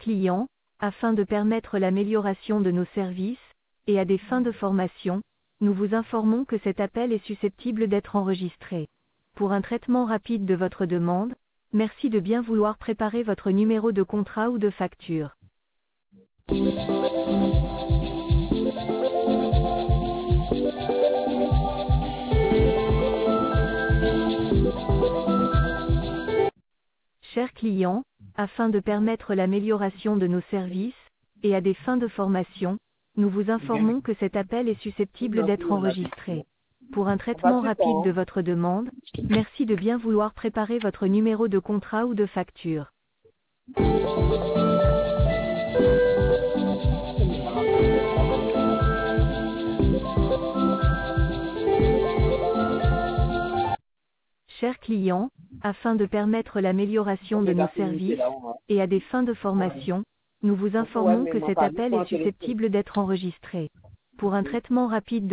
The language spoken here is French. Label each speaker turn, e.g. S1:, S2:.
S1: client, afin de permettre l'amélioration de nos services, et à des fins de formation, nous vous informons que cet appel est susceptible d'être enregistré. Pour un traitement rapide de votre demande, merci de bien vouloir préparer votre numéro de contrat ou de facture. Chers clients, afin de permettre l'amélioration de nos services, et à des fins de formation, nous vous informons que cet appel est susceptible d'être enregistré. Pour un traitement rapide de votre demande, merci de bien vouloir préparer votre numéro de contrat ou de facture. Chers clients, afin de permettre l'amélioration de nos services, et à des fins de formation, nous vous informons que cet appel est susceptible d'être enregistré. Pour un traitement rapide